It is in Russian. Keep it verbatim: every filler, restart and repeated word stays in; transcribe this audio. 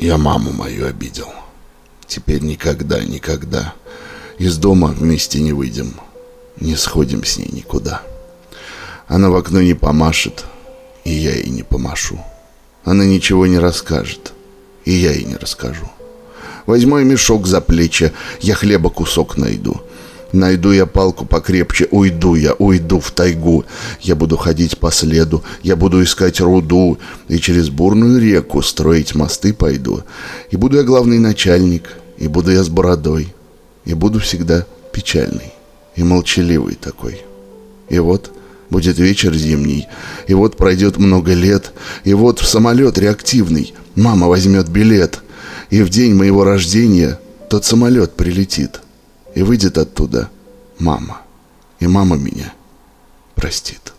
Я маму мою обидел. Теперь никогда, никогда из дома вместе не выйдем, не сходим с ней никуда. Она в окно не помашет, и я ей не помашу. Она ничего не расскажет, и я ей не расскажу. Возьму я мешок за плечи, я хлеба кусок найду. Найду я палку покрепче, уйду я, уйду в тайгу. Я буду ходить по следу, я буду искать руду, и через бурную реку строить мосты пойду. И буду я главный начальник, и буду я с бородой, и буду всегда печальный и молчаливый такой. И вот будет вечер зимний, и вот пройдет много лет, и вот в самолет реактивный мама возьмет билет, и в день моего рождения тот самолет прилетит. И выйдет оттуда мама, и мама меня простит.